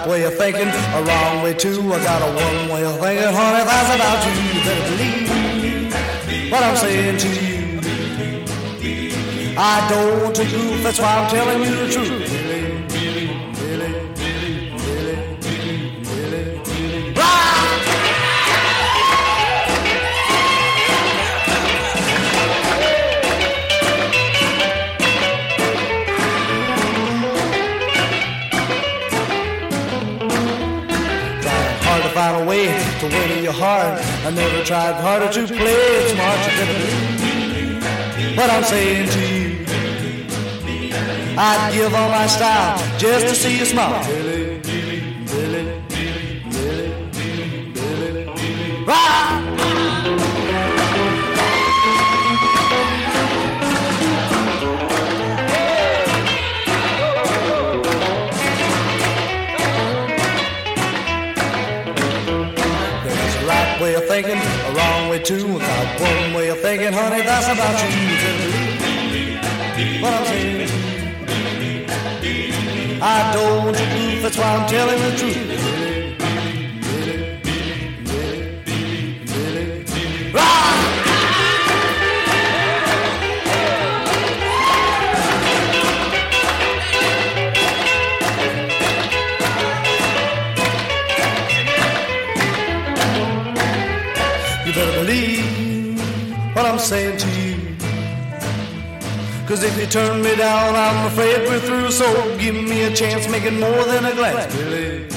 right way of thinking, a wrong way too. I got a one way of thinking, honey, that's about you. You better believe what I'm saying to you. I don't want to goof, that's why I'm telling you the truth. Find a way to win your heart. I never tried harder to play it smart. You better believe what I'm saying to you. I'd give all my style just to see you smile. Billy, Billy, Billy, Billy, Billy. Way of thinking, a wrong way too. Got one way of thinking, honey, that's about you. What I'm saying, I don't want to goof, that's why I'm telling the truth. You better believe what I'm saying to you. 'Cause if you turn me down, I'm afraid we're through. So give me a chance, make it more than a glance, Billy.